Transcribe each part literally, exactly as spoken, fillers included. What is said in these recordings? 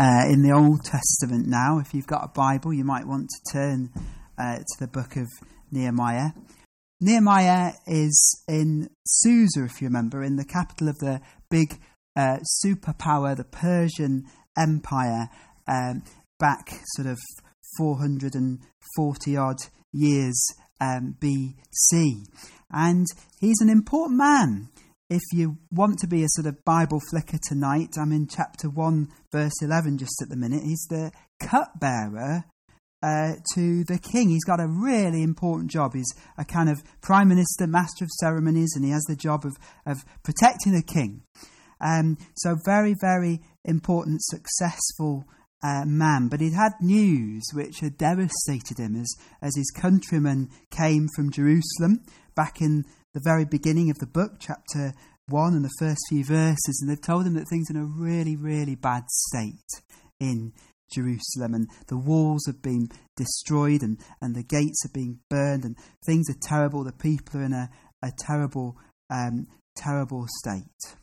uh, in the Old Testament now. If you've got a Bible, you might want to turn uh, to the book of Nehemiah. Nehemiah is in Susa, if you remember, in the capital of the big uh, superpower, the Persian Empire, um, back sort of four hundred forty odd years um, B C. And he's an important man. If you want to be a sort of Bible flicker tonight, I'm in chapter one, verse eleven just at the minute. He's the cupbearer uh, to the king. He's got a really important job. He's a kind of prime minister, master of ceremonies, and he has the job of, of protecting the king. Um, so very, very important, successful uh, man. But he'd had news which had devastated him as, as his countrymen came from Jerusalem back in the very beginning of the book, chapter one and the first few verses, and they've told him that things are in a really, really bad state in Jerusalem, and the walls have been destroyed, and, and the gates are being burned, and things are terrible. The people are in a, a terrible, um, terrible state.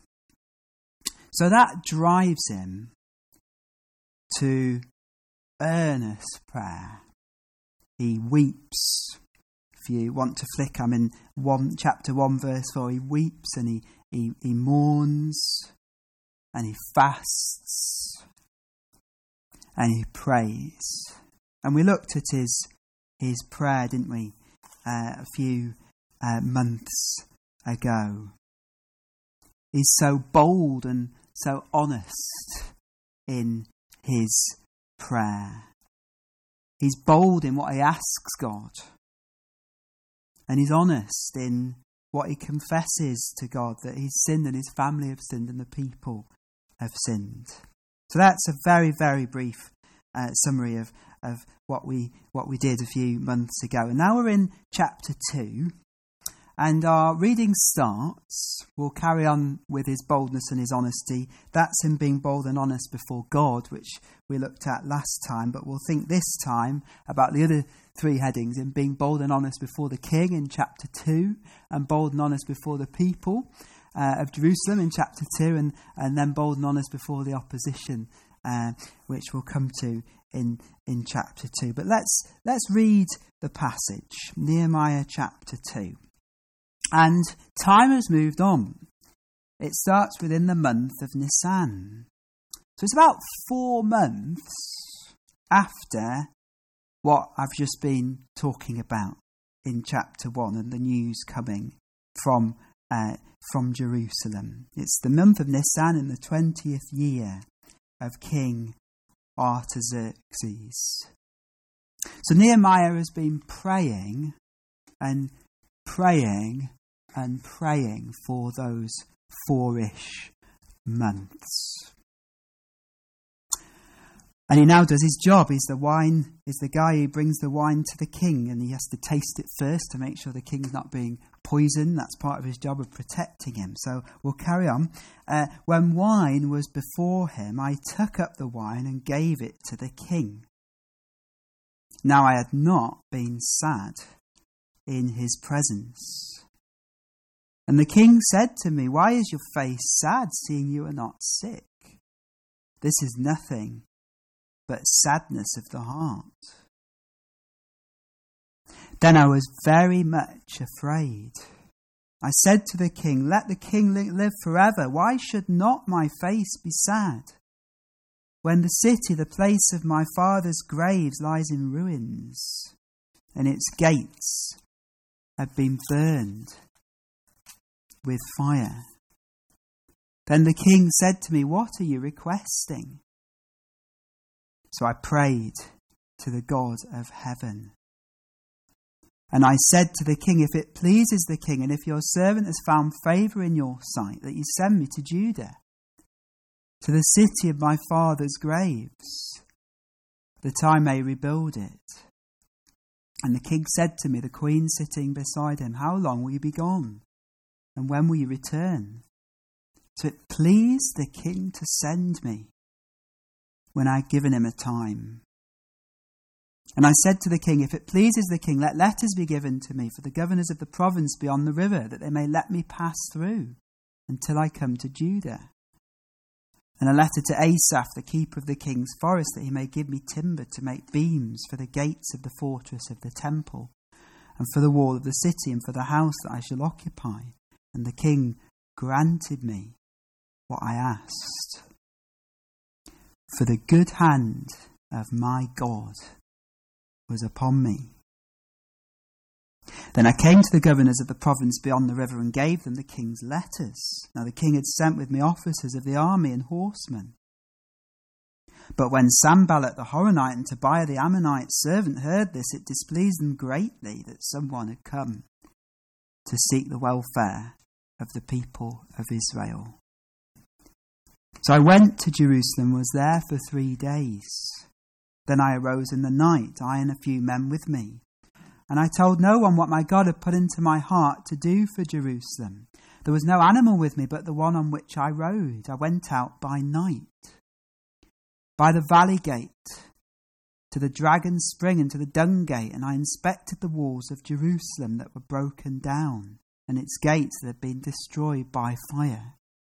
So that drives him to earnest prayer. He weeps. If you want to flick, I'm in one chapter one, verse four. He weeps and he, he, he mourns and he fasts and he prays. And we looked at his his prayer, didn't we, uh, a few uh, months ago. He's so bold and so honest in his prayer. He's bold in what he asks God. And he's honest in what he confesses to God, that he's sinned and his family have sinned and the people have sinned. So that's a very, very brief uh, summary of, of what we what we did a few months ago. And now we're in chapter two. And our reading starts, we'll carry on with his boldness and his honesty. That's him being bold and honest before God, which we looked at last time. But we'll think this time about the other three headings, him being bold and honest before the king in chapter two, and bold and honest before the people uh, of Jerusalem in chapter two, and, and then bold and honest before the opposition, uh, which we'll come to in, in chapter two. But let's let's read the passage, Nehemiah chapter two. And time has moved on. It starts within the month of Nisan. So it's about four months after what I've just been talking about in chapter one and the news coming from uh, from Jerusalem. It's the month of Nisan in the twentieth year of King Artaxerxes. So Nehemiah has been praying and praying and praying for those four-ish months. And he now does his job. He's the wine, he's the guy who brings the wine to the king, and he has to taste it first to make sure the king's not being poisoned. That's part of his job of protecting him. So we'll carry on. Uh, when wine was before him, I took up the wine and gave it to the king. Now I had not been sad in his presence. And the king said to me, "Why is your face sad, seeing you are not sick? This is nothing but sadness of the heart." Then I was very much afraid. I said to the king, "Let the king live forever. Why should not my face be sad, when the city, the place of my father's graves, lies in ruins, and its gates have been burned with fire?" Then the king said to me, "What are you requesting?" So I prayed to the God of heaven. And I said to the king, "If it pleases the king, and if your servant has found favour in your sight, that you send me to Judah, to the city of my father's graves, that I may rebuild it." And the king said to me, the queen sitting beside him, "How long will you be gone? And when will you return?" So it pleased the king to send me when I had given him a time. And I said to the king, "If it pleases the king, let letters be given to me for the governors of the province beyond the river, that they may let me pass through until I come to Judah." And a letter to Asaph, the keeper of the king's forest, that he may give me timber to make beams for the gates of the fortress of the temple, and for the wall of the city, and for the house that I shall occupy. And the king granted me what I asked. For the good hand of my God was upon me. Then I came to the governors of the province beyond the river and gave them the king's letters. Now the king had sent with me officers of the army and horsemen. But when Sanballat the Horonite and Tobiah the Ammonite servant heard this, it displeased them greatly that someone had come to seek the welfare of the people of Israel. So I went to Jerusalem, was there for three days. Then I arose in the night, I and a few men with me. And I told no one what my God had put into my heart to do for Jerusalem. There was no animal with me but the one on which I rode. I went out by night, by the valley gate, to the dragon's spring and to the dung gate, and I inspected the walls of Jerusalem that were broken down, and its gates that had been destroyed by fire.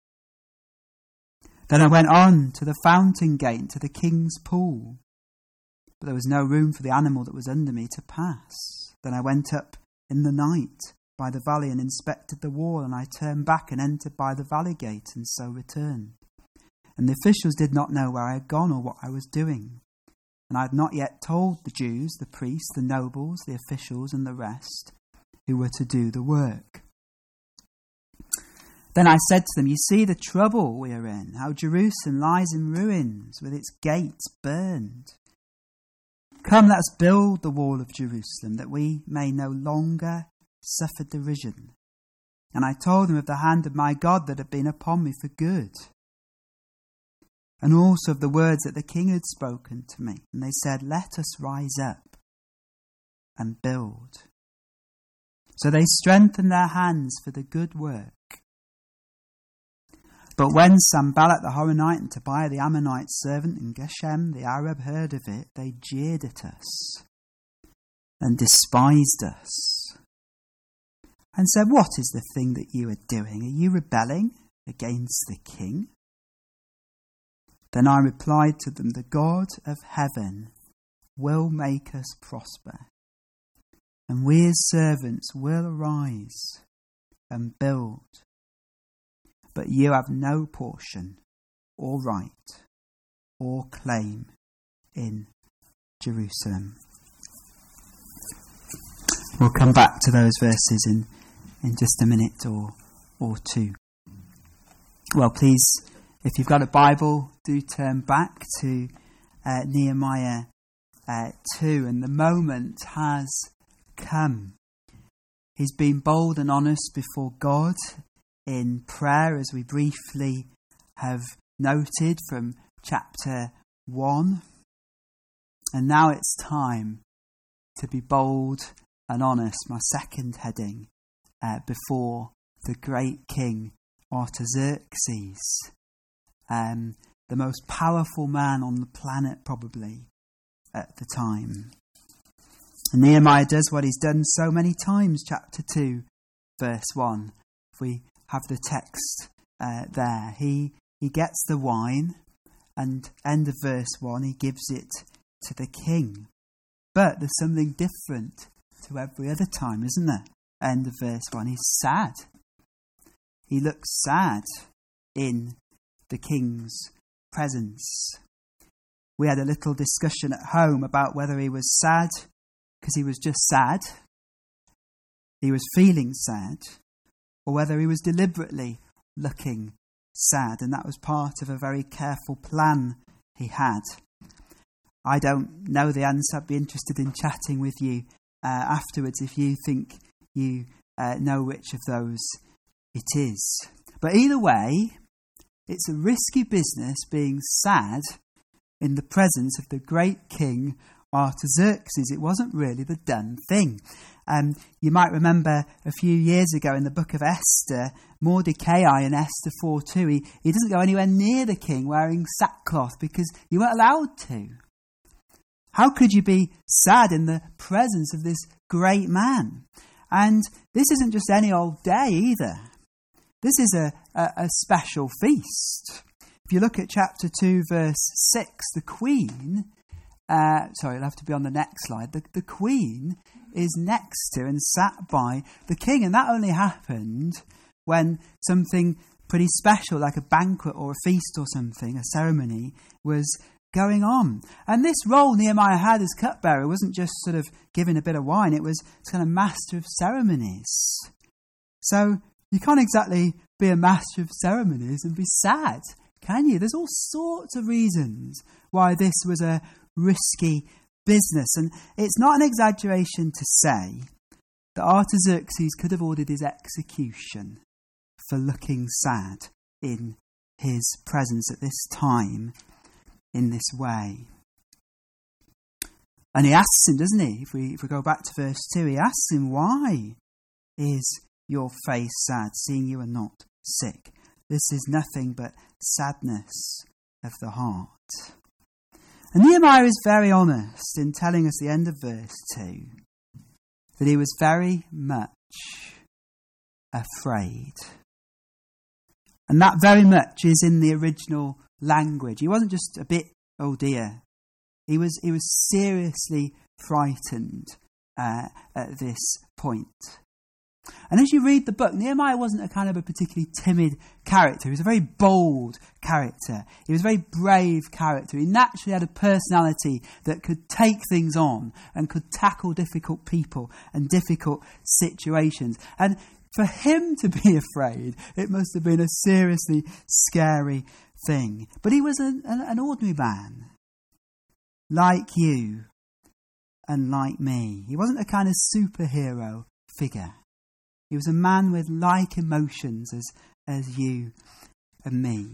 Then I went on to the fountain gate and to the king's pool, but there was no room for the animal that was under me to pass. Then I went up in the night by the valley and inspected the wall, and I turned back and entered by the valley gate, and so returned. And the officials did not know where I had gone or what I was doing. And I had not yet told the Jews, the priests, the nobles, the officials, and the rest who were to do the work. Then I said to them, you see the trouble we are in, how Jerusalem lies in ruins, with its gates burned. Come, let us build the wall of Jerusalem, that we may no longer suffer derision. And I told them of the hand of my God that had been upon me for good, and also of the words that the king had spoken to me. And they said, let us rise up and build. So they strengthened their hands for the good work. But when Sanballat the Horonite and Tobiah the Ammonite servant and Geshem the Arab heard of it, they jeered at us and despised us and said, what is the thing that you are doing? Are you rebelling against the king? Then I replied to them, the God of heaven will make us prosper, and we as servants will arise and build. But you have no portion or right or claim in Jerusalem. We'll come back to those verses in, in just a minute or, or two. Well, please, if you've got a Bible, do turn back to uh, Nehemiah uh, two. And the moment has come. He's been bold and honest before God in prayer, as we briefly have noted from chapter one. And now it's time to be bold and honest, my second heading, uh, before the great king Artaxerxes, um, the most powerful man on the planet probably at the time. And Nehemiah does what he's done so many times, chapter two, verse one. If we have the text uh, there. He he gets the wine, and end of verse one, he gives it to the king. But there's something different to every other time, isn't there? End of verse one, he's sad. He looks sad in the king's presence. We had a little discussion at home about whether he was sad because he was just sad, he was feeling sad, or whether he was deliberately looking sad, and that was part of a very careful plan he had. I don't know the answer. I'd be interested in chatting with you uh, afterwards if you think you uh, know which of those it is. But either way, it's a risky business being sad in the presence of the great king Artaxerxes. It wasn't really the done thing. Um, you might remember a few years ago in the book of Esther, Mordecai in Esther four two, he, he doesn't go anywhere near the king wearing sackcloth because you weren't allowed to. How could you be sad in the presence of this great man? And this isn't just any old day either. This is a, a, a special feast. If you look at chapter two, verse six, the queen, uh, sorry, it'll have to be on the next slide, the, the queen is next to and sat by the king. And that only happened when something pretty special, like a banquet or a feast or something, a ceremony, was going on. And this role Nehemiah had as cupbearer wasn't just sort of giving a bit of wine, it was kind of master of ceremonies. So you can't exactly be a master of ceremonies and be sad, can you? There's all sorts of reasons why this was a risky business. And it's not an exaggeration to say that Artaxerxes could have ordered his execution for looking sad in his presence at this time in this way. And he asks him, doesn't he? If we if we go back to verse two, he asks him, why is your face sad, seeing you are not sick? This is nothing but sadness of the heart. And Nehemiah is very honest in telling us, the end of verse two, that he was very much afraid. And that very much is in the original language. He wasn't just a bit, oh dear. He was he was seriously frightened uh, at this point. And as you read the book, Nehemiah wasn't a kind of a particularly timid character. He was a very bold character. He was a very brave character. He naturally had a personality that could take things on and could tackle difficult people and difficult situations. And for him to be afraid, it must have been a seriously scary thing. But he was an, an ordinary man, like you and like me. He wasn't a kind of superhero figure. He was a man with like emotions as, as you and me.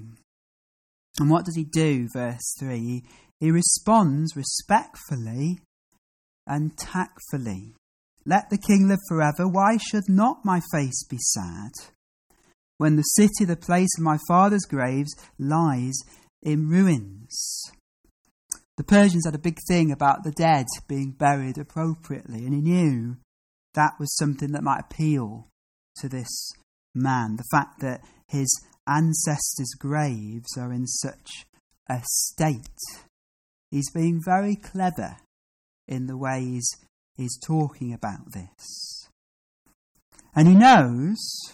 And what does he do? Verse three. He, he responds respectfully and tactfully. Let the king live forever. Why should not my face be sad when the city, the place of my father's graves, lies in ruins? The Persians had a big thing about the dead being buried appropriately, and he knew that was something that might appeal to this man. The fact that his ancestors' graves are in such a state. He's being very clever in the ways he's talking about this. And he knows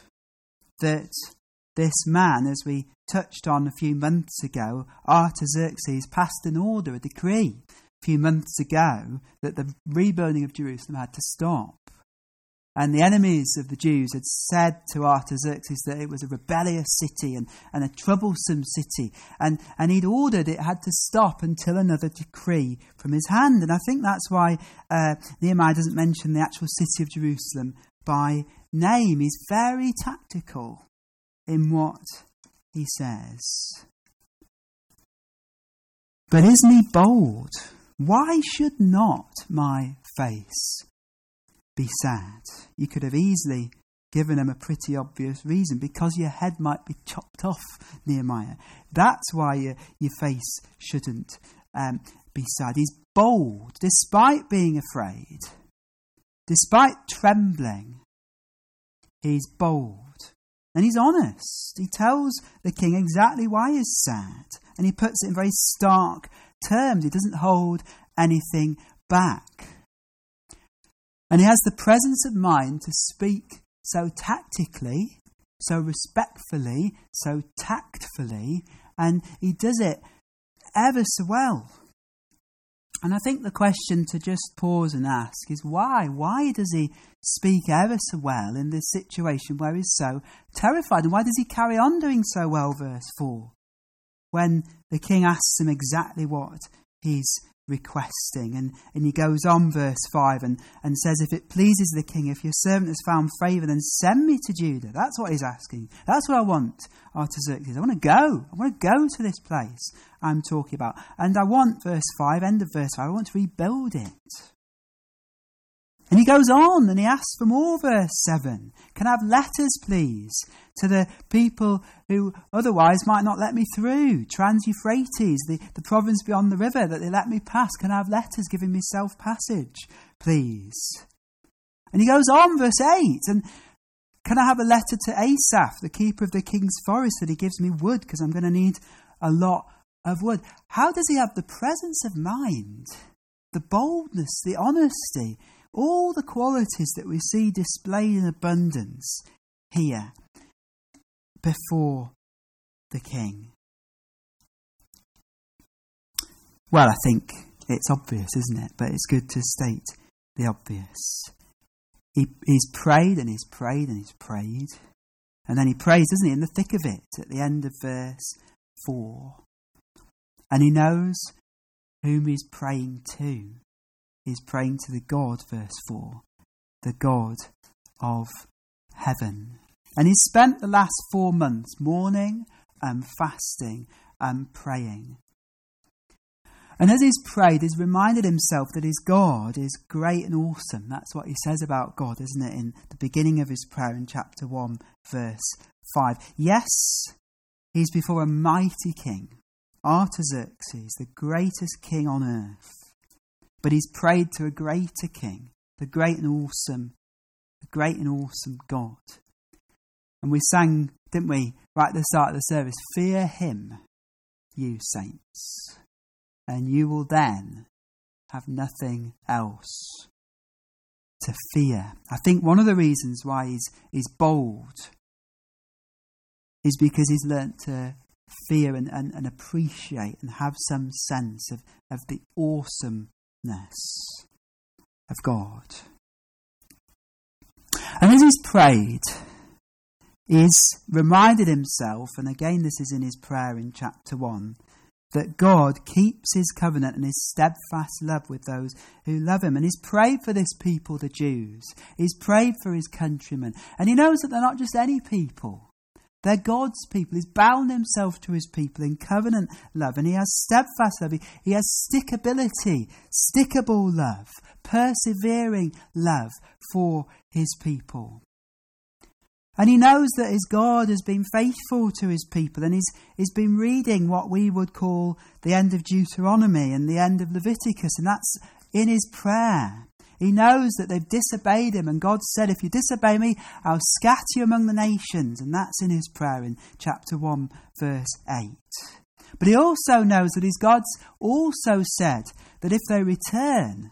that this man, as we touched on a few months ago, Artaxerxes passed an order, a decree, a few months ago, that the rebuilding of Jerusalem had to stop. And the enemies of the Jews had said to Artaxerxes that it was a rebellious city and, and a troublesome city. And, and he'd ordered it had to stop until another decree from his hand. And I think that's why uh, Nehemiah doesn't mention the actual city of Jerusalem by name. He's very tactical in what he says. But isn't he bold? Why should not my face be sad? You could have easily given him a pretty obvious reason. Because your head might be chopped off, Nehemiah. That's why your, your face shouldn't um, be sad. He's bold, despite being afraid, despite trembling. He's bold. And he's honest. He tells the king exactly why he's sad. And he puts it in very stark terms. He doesn't hold anything back. And he has the presence of mind to speak so tactically, so respectfully, so tactfully, and he does it ever so well. And I think the question to just pause and ask is why? Why does he speak ever so well in this situation where he's so terrified? And why does he carry on doing so well, verse four, when the king asks him exactly what he's requesting? And, and he goes on, verse five, and, and says, if it pleases the king, if your servant has found favour, then send me to Judah. That's what he's asking. That's what I want, Artaxerxes. I want to go. I want to go to this place I'm talking about. And I want, verse five, end of verse five, I want to rebuild it. And he goes on and he asks for more, verse seven. Can I have letters, please, to the people who otherwise might not let me through? Trans-Euphrates, the, the province beyond the river, that they let me pass. Can I have letters giving me self-passage, please? And he goes on, verse eight. And can I have a letter to Asaph, the keeper of the king's forest, that he gives me wood, because I'm going to need a lot of wood. How does he have the presence of mind, the boldness, the honesty, all the qualities that we see displayed in abundance here before the king? Well, I think it's obvious, isn't it? But it's good to state the obvious. He, he's prayed and he's prayed and he's prayed. And then he prays, doesn't he, in the thick of it, at the end of verse four. And he knows whom he's praying to. He's praying to the God, verse four, the God of heaven. And he's spent the last four months mourning and fasting and praying. And as he's prayed, he's reminded himself that his God is great and awesome. That's what he says about God, isn't it, in the beginning of his prayer in chapter one, verse five. Yes, he's before a mighty king, Artaxerxes, the greatest king on earth. But he's prayed to a greater king, the great and awesome, the great and awesome God. And we sang, didn't we, right at the start of the service, fear him, you saints, and you will then have nothing else to fear. I think one of the reasons why he's, he's bold is because he's learnt to fear and, and, and appreciate and have some sense of, of the awesomeness of God. And as he's prayed, he's reminded himself, and again this is in his prayer in chapter one, that God keeps his covenant and his steadfast love with those who love him. And he's prayed for this people, the Jews. He's prayed for his countrymen. And he knows that they're not just any people. They're God's people. He's bound himself to his people in covenant love. And he has steadfast love. He, he has stickability, stickable love, persevering love for his people. And he knows that his God has been faithful to his people, and he's, he's been reading what we would call the end of Deuteronomy and the end of Leviticus, and that's in his prayer. He knows that they've disobeyed him, and God said, if you disobey me, I'll scatter you among the nations, and that's in his prayer in chapter one, verse eight. But he also knows that his God's also said that if they return,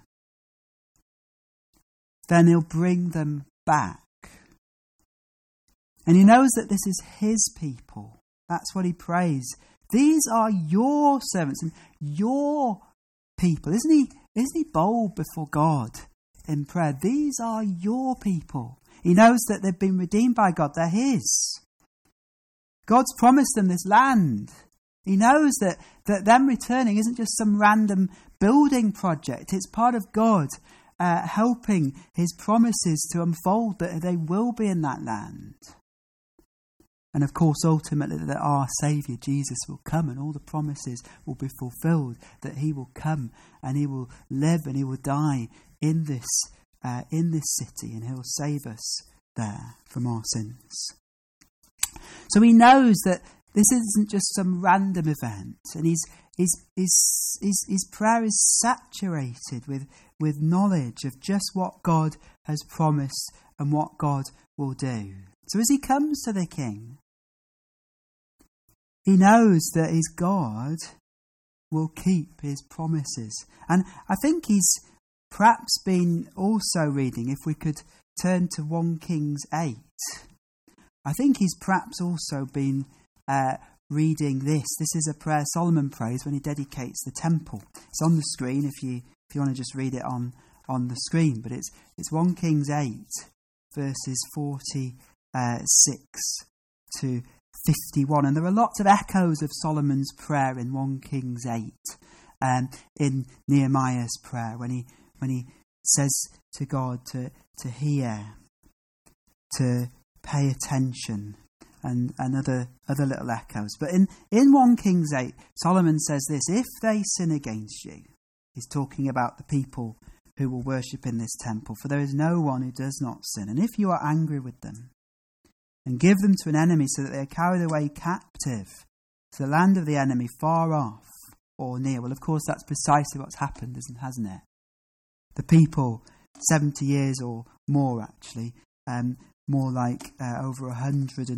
then he'll bring them back. And he knows that this is his people. That's what he prays. These are your servants and your people. Isn't he, isn't he bold before God in prayer? These are your people. He knows that they've been redeemed by God. They're his. God's promised them this land. He knows that, that them returning isn't just some random building project. It's part of God uh, helping his promises to unfold, that they will be in that land. And of course, ultimately, that our Saviour, Jesus, will come and all the promises will be fulfilled, that he will come and he will live and he will die in this, uh, in this city, and he'll save us there from our sins. So he knows that this isn't just some random event, and his, his, his, his, his prayer is saturated with, with knowledge of just what God has promised and what God will do. So as he comes to the king, he knows that his God will keep his promises. And I think he's perhaps been also reading, if we could turn to First Kings eight, I think he's perhaps also been uh, reading this. This is a prayer Solomon prays when he dedicates the temple. It's on the screen if you if you want to just read it on, on the screen. But it's, it's First Kings eight, verses forty-six to fifty-one, and there are lots of echoes of Solomon's prayer in First Kings eight, um, in Nehemiah's prayer when he when he says to God to to hear, to pay attention, and, and other other little echoes. But in in First Kings eight, Solomon says this: if they sin against you, he's talking about the people who will worship in this temple, for there is no one who does not sin, and if you are angry with them, and give them to an enemy so that they are carried away captive to the land of the enemy, far off or near. Well, of course, that's precisely what's happened, isn't, hasn't it? The people, seventy years or more actually, um, more like uh, over one hundred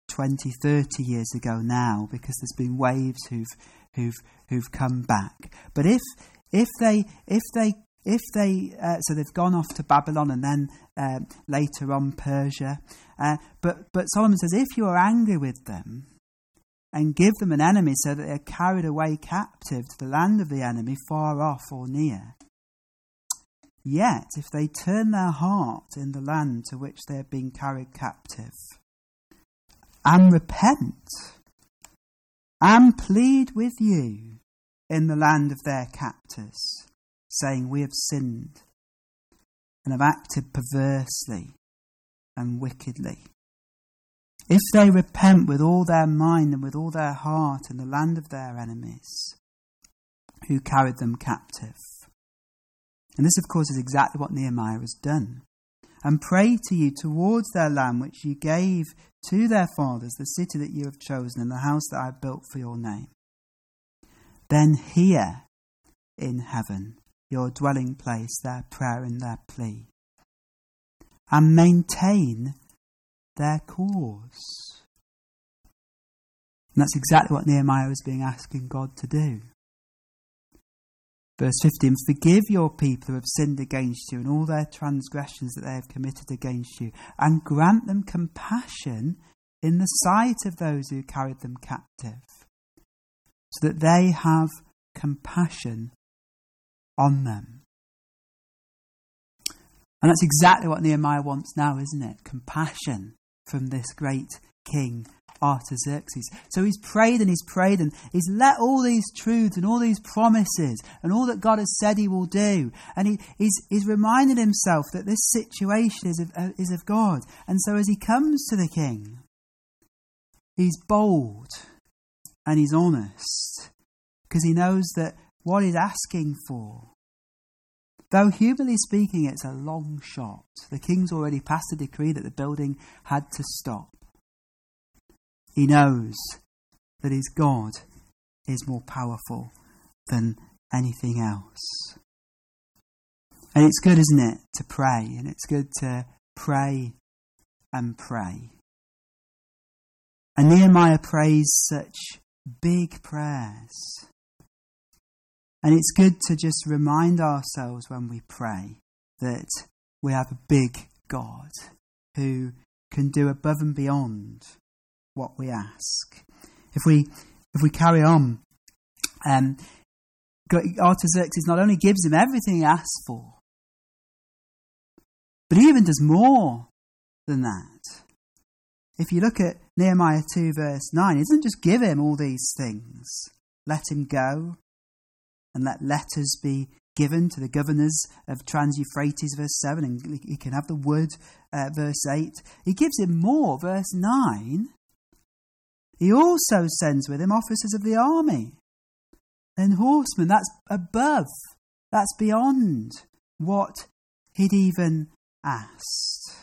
twenty, thirty years ago now, because there's been waves who've who've who've come back. But if if they if they if they uh, so they've gone off to Babylon and then uh, later on Persia. Uh, but but Solomon says, if you are angry with them and give them an enemy so that they are carried away captive to the land of the enemy, far off or near, yet if they turn their heart in the land to which they have been carried captive, and repent, and plead with you in the land of their captors, saying, we have sinned and have acted perversely and wickedly. If they repent with all their mind and with all their heart in the land of their enemies, who carried them captive. And this, of course, is exactly what Nehemiah has done. And pray to you towards their land which you gave to their fathers, the city that you have chosen, and the house that I have built for your name. Then hear in heaven, your dwelling place, their prayer and their plea, and maintain their cause. And that's exactly what Nehemiah is being asking God to do. Verse fifteen, forgive your people who have sinned against you and all their transgressions that they have committed against you, and grant them compassion in the sight of those who carried them captive, so that they have compassion on them. And that's exactly what Nehemiah wants now, isn't it? Compassion from this great king, Artaxerxes. So he's prayed and he's prayed and he's let all these truths and all these promises and all that God has said he will do. And he, he's, he's reminded himself that this situation is of, uh, is of God. And so as he comes to the king, he's bold and he's honest, because he knows that what he's asking for, though humanly speaking it's a long shot, the king's already passed a decree that the building had to stop. He knows that his God is more powerful than anything else. And it's good, isn't it, to pray, and it's good to pray and pray. And Nehemiah prays such big prayers. And it's good to just remind ourselves when we pray that we have a big God who can do above and beyond what we ask. If we if we carry on, um, Artaxerxes not only gives him everything he asks for, but he even does more than that. If you look at Nehemiah two verse nine, he doesn't just give him all these things. Let him go, and let letters be given to the governors of Trans-Euphrates, verse seven, and he can have the wood, uh, verse eight. He gives him more, verse nine. He also sends with him officers of the army and horsemen. That's above, that's beyond what he'd even asked.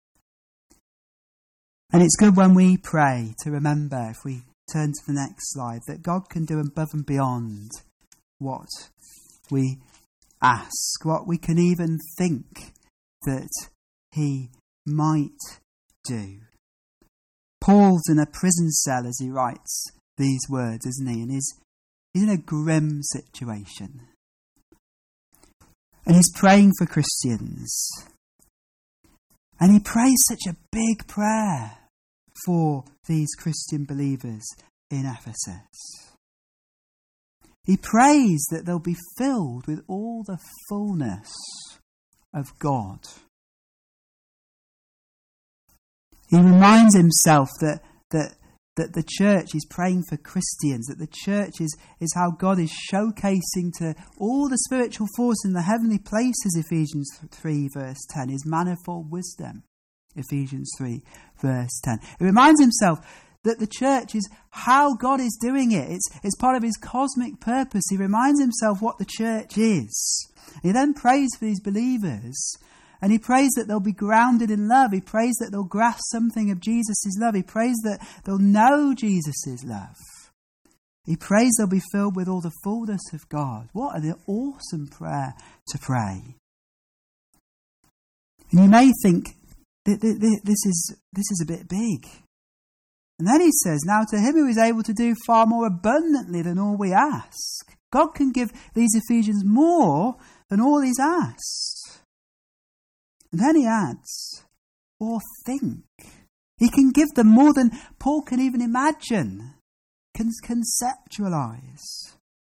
And it's good when we pray to remember, if we turn to the next slide, that God can do above and beyond what we ask, what we can even think that he might do. Paul's in a prison cell as he writes these words, isn't he? And he's, he's in a grim situation. And he's praying for Christians. And he prays such a big prayer for these Christian believers in Ephesus. He prays that they'll be filled with all the fullness of God. He reminds himself that, that, that the church, he's praying for Christians, that the church is, is how God is showcasing to all the spiritual force in the heavenly places, Ephesians three verse ten, his manifold wisdom, Ephesians three verse ten. He reminds himself that the church is how God is doing it. It's, it's part of his cosmic purpose. He reminds himself what the church is. He then prays for these believers, and he prays that they'll be grounded in love. He prays that they'll grasp something of Jesus' love. He prays that they'll know Jesus' love. He prays they'll be filled with all the fullness of God. What an awesome prayer to pray. And you may think, this is, this is a bit big. And then he says, now to him who is able to do far more abundantly than all we ask. God can give these Ephesians more than all he's asked. And then he adds, or think. He can give them more than Paul can even imagine, can conceptualize.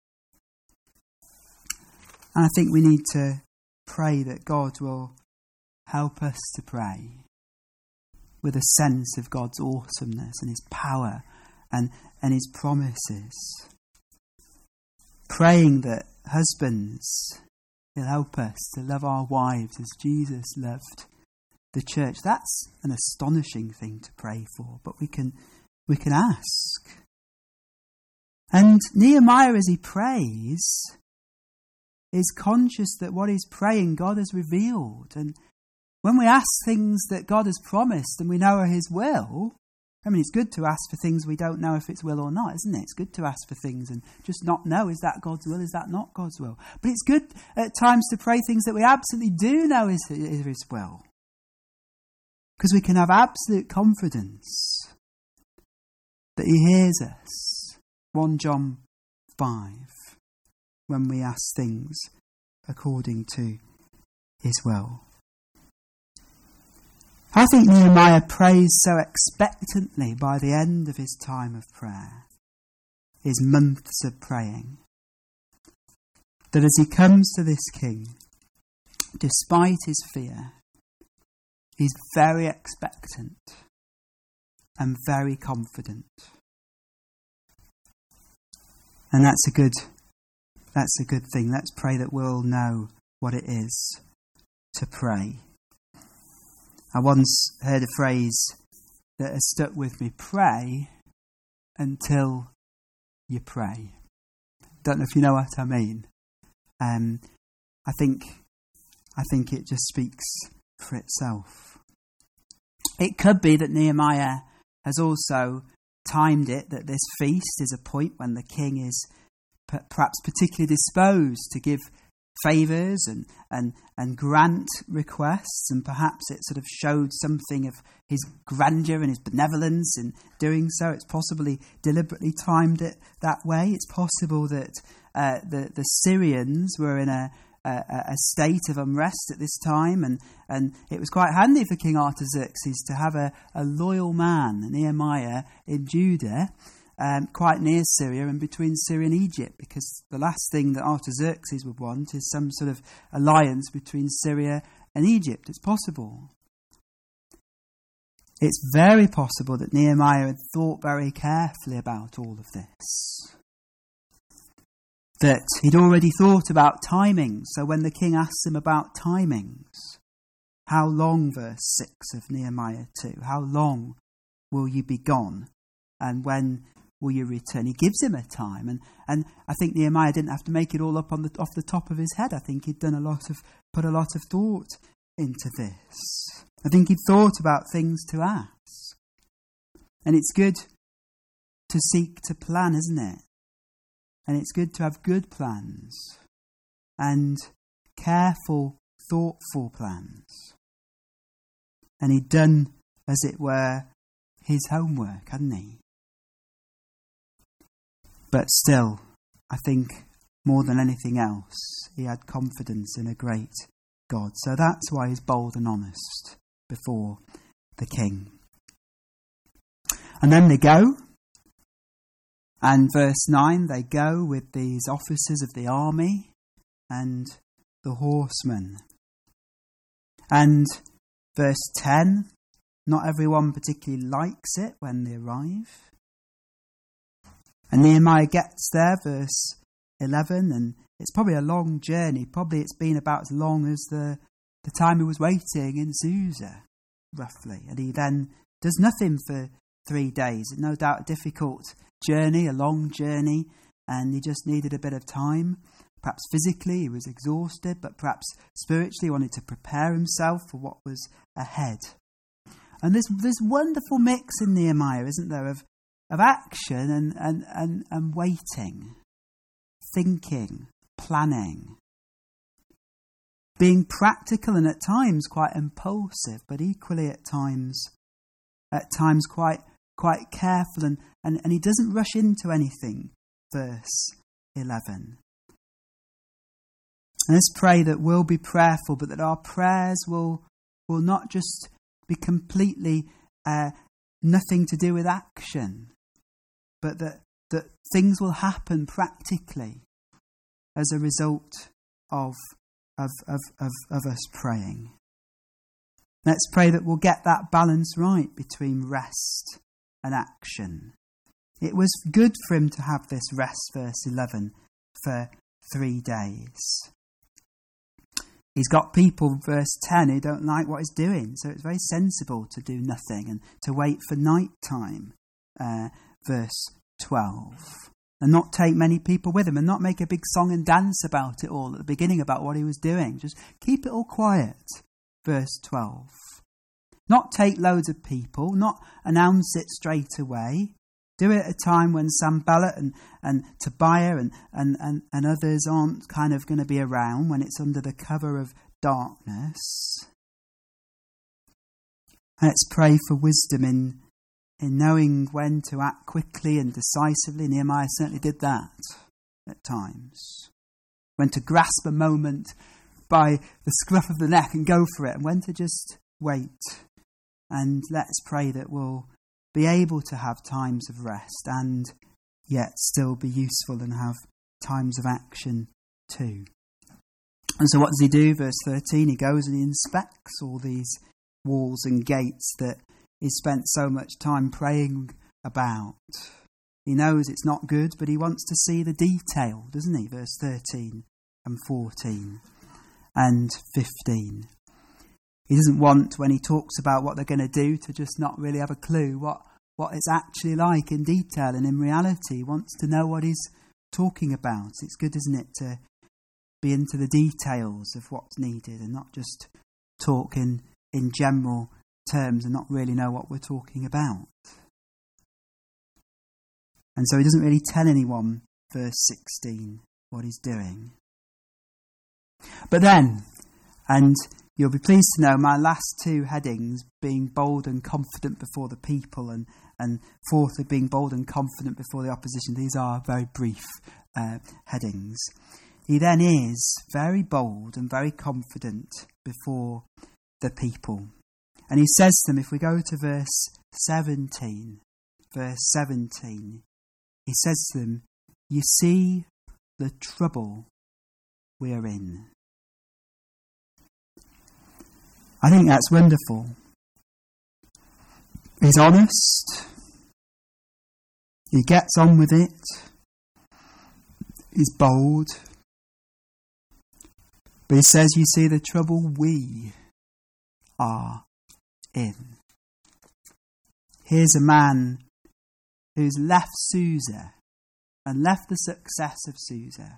And I think we need to pray that God will help us to pray with a sense of God's awesomeness and his power and, and his promises. Praying that husbands will help us to love our wives as Jesus loved the church. That's an astonishing thing to pray for, but we can we can ask. And Nehemiah, as he prays, is conscious that what he's praying God has revealed. And when we ask things that God has promised and we know are his will, I mean, it's good to ask for things we don't know if it's will or not, isn't it? It's good to ask for things and just not know, is that God's will, is that not God's will? But it's good at times to pray things that we absolutely do know is, is his will. Because we can have absolute confidence that he hears us. First John five, when we ask things according to his will. I think Nehemiah prays so expectantly by the end of his time of prayer, his months of praying, that as he comes to this king, despite his fear, he's very expectant and very confident. And that's a good, that's a good thing. Let's pray that we'll know what it is to pray. I once heard a phrase that has stuck with me: pray until you pray. Don't know if you know what I mean. Um, I think, I think it just speaks for itself. It could be that Nehemiah has also timed it that this feast is a point when the king is p- perhaps particularly disposed to give favours and, and, and grant requests, and perhaps it sort of showed something of his grandeur and his benevolence in doing so. It's possibly deliberately timed it that way. It's possible that uh, the, the Syrians were in a, a, a state of unrest at this time, and, and it was quite handy for King Artaxerxes to have a, a loyal man, Nehemiah, in Judah, Um, quite near Syria and between Syria and Egypt, because the last thing that Artaxerxes would want is some sort of alliance between Syria and Egypt. It's possible. It's very possible that Nehemiah had thought very carefully about all of this. That he'd already thought about timings. So when the king asks him about timings, how long, verse six of Nehemiah two, how long will you be gone? And when will you return? He gives him a time, and, and I think Nehemiah didn't have to make it all up on the off the top of his head. I think he'd done a lot of put a lot of thought into this. I think he'd thought about things to ask, and it's good to seek to plan, isn't it? And it's good to have good plans and careful, thoughtful plans. And he'd done, as it were, his homework, hadn't he? But still, I think more than anything else, he had confidence in a great God. So that's why he's bold and honest before the king. And then they go. And verse nine, they go with these officers of the army and the horsemen. And verse ten, not everyone particularly likes it when they arrive. And Nehemiah gets there, verse eleven, and it's probably a long journey. Probably it's been about as long as the, the time he was waiting in Susa, roughly. And he then does nothing for three days. No doubt a difficult journey, a long journey, and he just needed a bit of time. Perhaps physically he was exhausted, but perhaps spiritually he wanted to prepare himself for what was ahead. And there's this wonderful mix in Nehemiah, isn't there, of of action and, and, and, and waiting, thinking, planning, being practical and at times quite impulsive, but equally at times, at times quite quite careful, and, and, and he doesn't rush into anything. Verse eleven. And let's pray that we'll be prayerful, but that our prayers will will not just be completely uh, nothing to do with action, but that, that things will happen practically as a result of, of, of, of, of us praying. Let's pray that we'll get that balance right between rest and action. It was good for him to have this rest, verse eleven, for three days. He's got people, verse ten, who don't like what he's doing. So it's very sensible to do nothing and to wait for night time, uh, verse twelve. And not take many people with him and not make a big song and dance about it all at the beginning about what he was doing. Just keep it all quiet, verse twelve. Not take loads of people, not announce it straight away. Do it at a time when Sanballat and, and Tobiah and, and, and, and others aren't kind of going to be around, when it's under the cover of darkness. Let's pray for wisdom in, in knowing when to act quickly and decisively. Nehemiah certainly did that at times. When to grasp a moment by the scruff of the neck and go for it, and when to just wait. And let's pray that we'll be able to have times of rest and yet still be useful and have times of action too. And so what does he do? Verse thirteen, he goes and he inspects all these walls and gates that he spent so much time praying about. He knows it's not good, but he wants to see the detail, doesn't he? Verse thirteen and fourteen and fifteen. He doesn't want, when he talks about what they're going to do, to just not really have a clue what, what it's actually like in detail. And in reality, he wants to know what he's talking about. It's good, isn't it, to be into the details of what's needed and not just talk in, in general terms and not really know what we're talking about. And so he doesn't really tell anyone, verse sixteen, what he's doing. But then, and you'll be pleased to know my last two headings, being bold and confident before the people, and, and fourthly, being bold and confident before the opposition. These are very brief uh, headings. He then is very bold and very confident before the people. And he says to them, if we go to verse seventeen, verse seventeen, he says to them, you see the trouble we are in. I think that's wonderful. He's honest. He gets on with it. He's bold. But he says, you see the trouble we are in. Here's a man who's left Susa and left the success of Susa.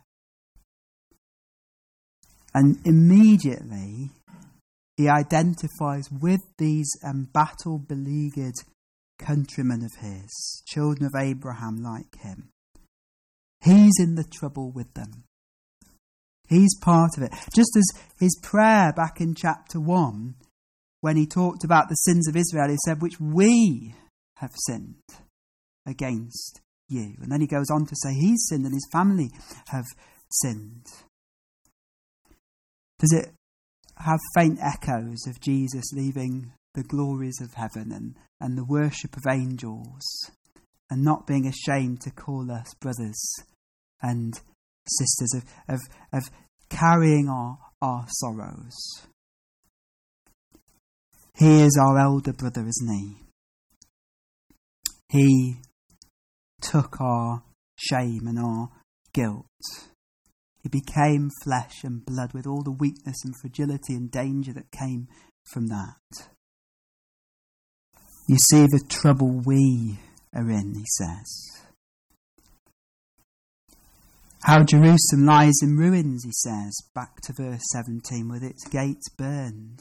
And immediately he identifies with these embattled, beleaguered countrymen of his, children of Abraham like him. He's in the trouble with them. He's part of it. Just as his prayer back in chapter one, when he talked about the sins of Israel, he said, which we have sinned against you. And then he goes on to say he's sinned and his family have sinned. Does it have faint echoes of Jesus leaving the glories of heaven and, and the worship of angels and not being ashamed to call us brothers and sisters, of, of, of carrying our, our sorrows? He is our elder brother, isn't he? He took our shame and our guilt. He became flesh and blood with all the weakness and fragility and danger that came from that. You see the trouble we are in, he says. How Jerusalem lies in ruins, he says, back to verse seventeen, with its gates burned.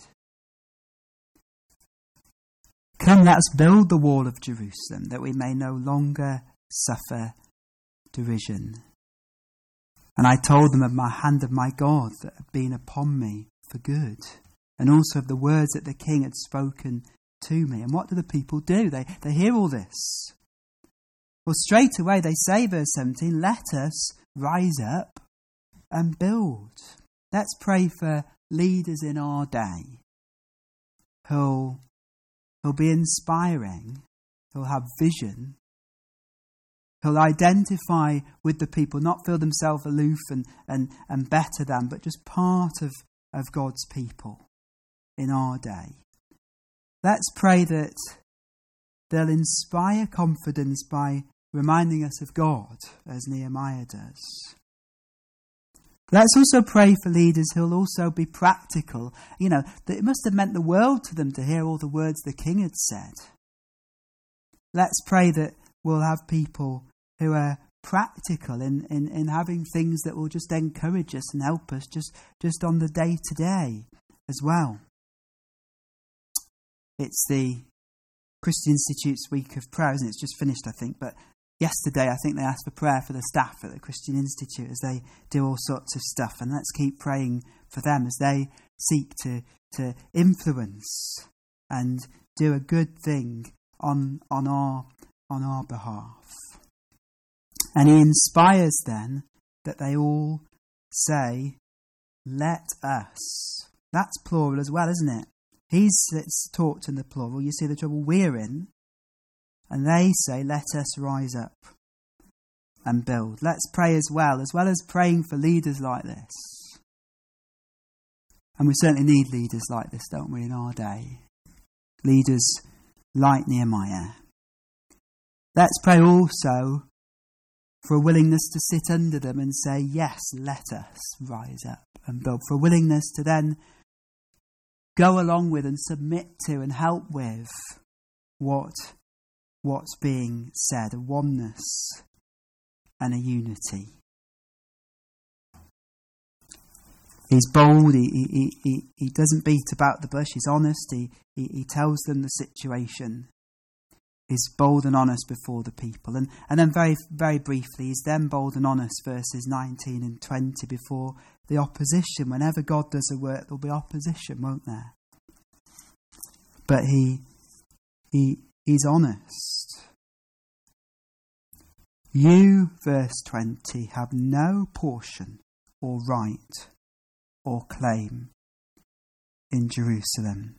Come, let us build the wall of Jerusalem, that we may no longer suffer derision. And I told them of my hand of my God that had been upon me for good, and also of the words that the king had spoken to me. And what do the people do? They, they hear all this. Well, straight away they say, verse seventeen, let us rise up and build. Let's pray for leaders in our day who'll, who'll be inspiring, who'll have vision, who'll identify with the people, not feel themselves aloof and, and, and better than, but just part of, of God's people in our day. Let's pray that they'll inspire confidence by reminding us of God, as Nehemiah does. Let's also pray for leaders who'll also be practical. You know, that it must have meant the world to them to hear all the words the king had said. Let's pray that we'll have people who are practical in, in, in having things that will just encourage us and help us just, just on the day to day as well. It's the Christian Institute's week of prayer, isn't it? It's just finished, I think, but yesterday I think they asked for prayer for the staff at the Christian Institute as they do all sorts of stuff, and let's keep praying for them as they seek to, to influence and do a good thing on, on, our, on our behalf. And he inspires then that they all say, let us. That's plural as well, isn't it? He's talked in the plural. You see the trouble we're in. And they say, let us rise up and build. Let's pray as well, as well as praying for leaders like this. And we certainly need leaders like this, don't we, in our day? Leaders like Nehemiah. Let's pray also for a willingness to sit under them and say, yes, let us rise up and build. For a willingness to then go along with and submit to and help with what, what's being said, a oneness and a unity. He's bold, he, he, he, he doesn't beat about the bush, he's honest, he, he, he tells them the situation. He's bold and honest before the people. And, and then very very briefly, he's then bold and honest, verses nineteen and twenty, before the opposition. Whenever God does a work, there'll be opposition, won't there? But he, he he's honest. You, verse twenty, have no portion or right or claim in Jerusalem.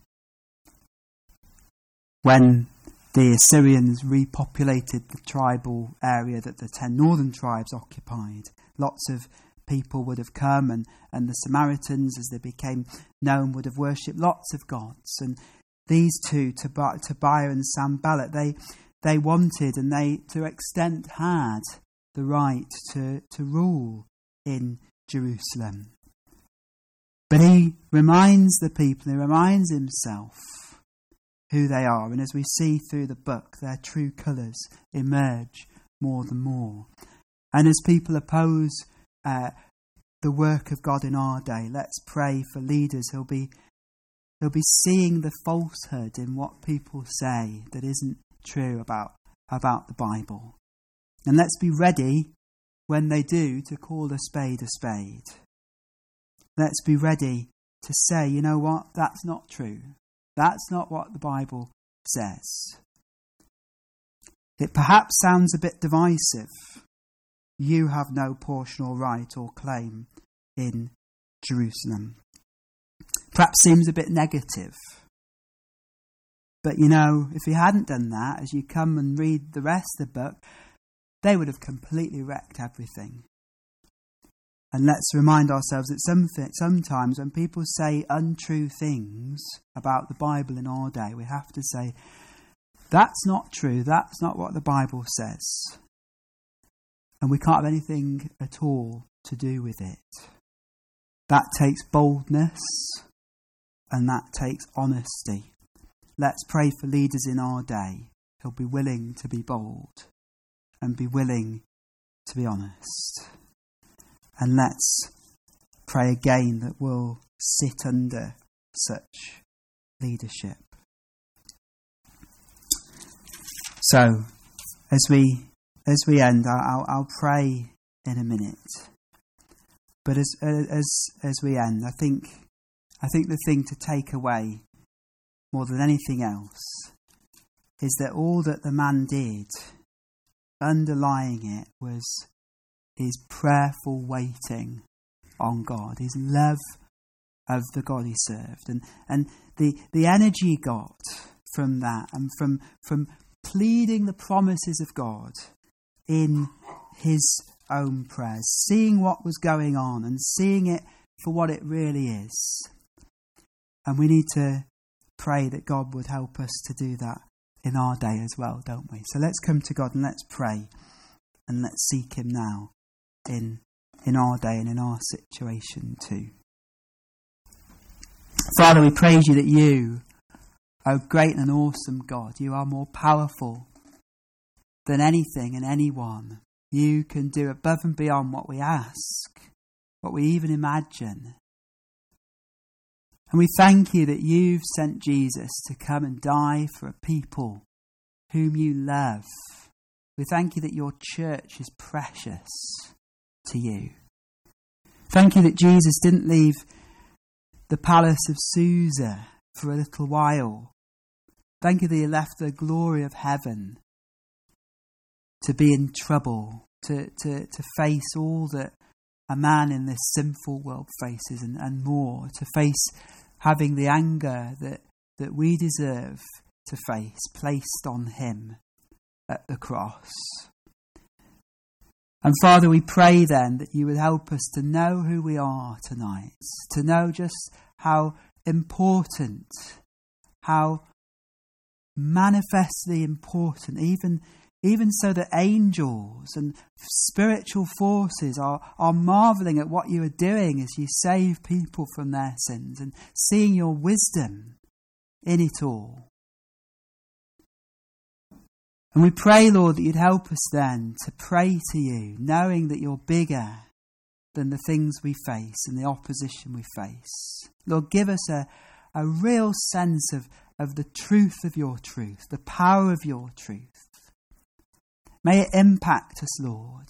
When the Assyrians repopulated the tribal area that the ten northern tribes occupied, lots of people would have come, and, and the Samaritans, as they became known, would have worshipped lots of gods. And these two, Tobiah and Sanballat, they they wanted and they, to an extent, had the right to, to rule in Jerusalem. But he reminds the people, he reminds himself who they are. And as we see through the book, their true colours emerge more and more. And as people oppose uh, the work of God in our day, let's pray for leaders who'll be who'll be seeing the falsehood in what people say that isn't true about, about the Bible. And let's be ready when they do to call a spade a spade. Let's be ready to say, you know what, that's not true. That's not what the Bible says. It perhaps sounds a bit divisive. You have no portion or right or claim in Jerusalem. Perhaps seems a bit negative. But you know, if he hadn't done that, as you come and read the rest of the book, they would have completely wrecked everything. And let's remind ourselves that some, sometimes when people say untrue things about the Bible in our day, we have to say, that's not true, that's not what the Bible says. And we can't have anything at all to do with it. That takes boldness and that takes honesty. Let's pray for leaders in our day who'll be willing to be bold and be willing to be honest. And let's pray again that we'll sit under such leadership. So, as we as we end, I'll, I'll pray in a minute. But as as as we end, I think I think the thing to take away more than anything else, is that all that the man did, underlying it, was his prayerful waiting on God, his love of the God he served, and and the the energy he got from that, and from from pleading the promises of God in his own prayers, seeing what was going on and seeing it for what it really is. And we need to pray that God would help us to do that in our day as well, don't we? So let's come to God and let's pray and let's seek him now in in our day and in our situation too. Father, we praise you that you, O great and awesome God, you are more powerful than anything and anyone. You can do above and beyond what we ask, what we even imagine. And we thank you that you've sent Jesus to come and die for a people whom you love. We thank you that your church is precious to you. Thank you that Jesus didn't leave the palace of Susa for a little while. Thank you that he left the glory of heaven to be in trouble, to, to, to face all that a man in this sinful world faces and, and more, to face having the anger that, that we deserve to face placed on him at the cross. And Father, we pray then that you would help us to know who we are tonight, to know just how important, how manifestly important, even even so that angels and spiritual forces are, are marvelling at what you are doing as you save people from their sins and seeing your wisdom in it all. And we pray, Lord, that you'd help us then to pray to you, knowing that you're bigger than the things we face and the opposition we face. Lord, give us a, a real sense of, of the truth of your truth, the power of your truth. May it impact us, Lord.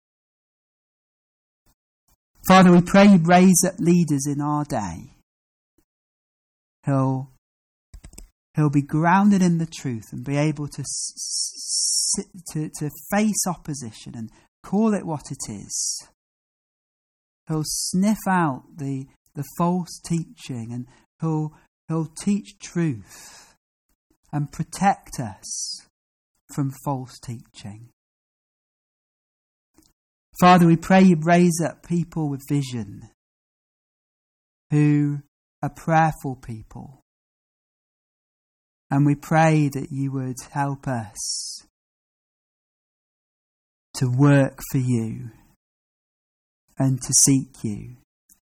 Father, we pray you'd raise up leaders in our day who'll, who'll be grounded in the truth and be able to, sit, to, to face opposition and call it what it is. Who'll sniff out the, the false teaching and who'll, who'll teach truth and protect us from false teaching. Father, we pray you'd raise up people with vision who are prayerful people. And we pray that you would help us to work for you and to seek you.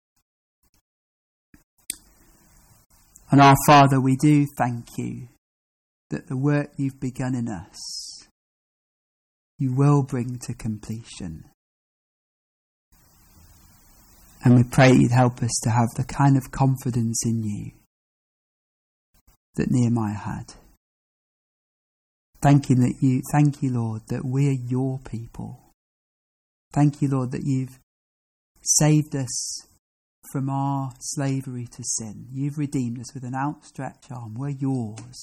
And our Father, we do thank you that the work you've begun in us, you will bring to completion. And we pray you'd help us to have the kind of confidence in you that Nehemiah had. Thank you that you, thank you, Lord, that we're your people. Thank you, Lord, that you've saved us from our slavery to sin. You've redeemed us with an outstretched arm. We're yours.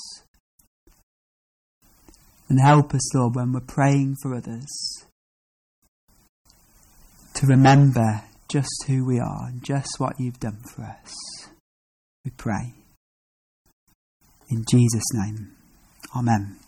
And help us, Lord, when we're praying for others, to remember just who we are and just what you've done for us. We pray. In Jesus' name. Amen.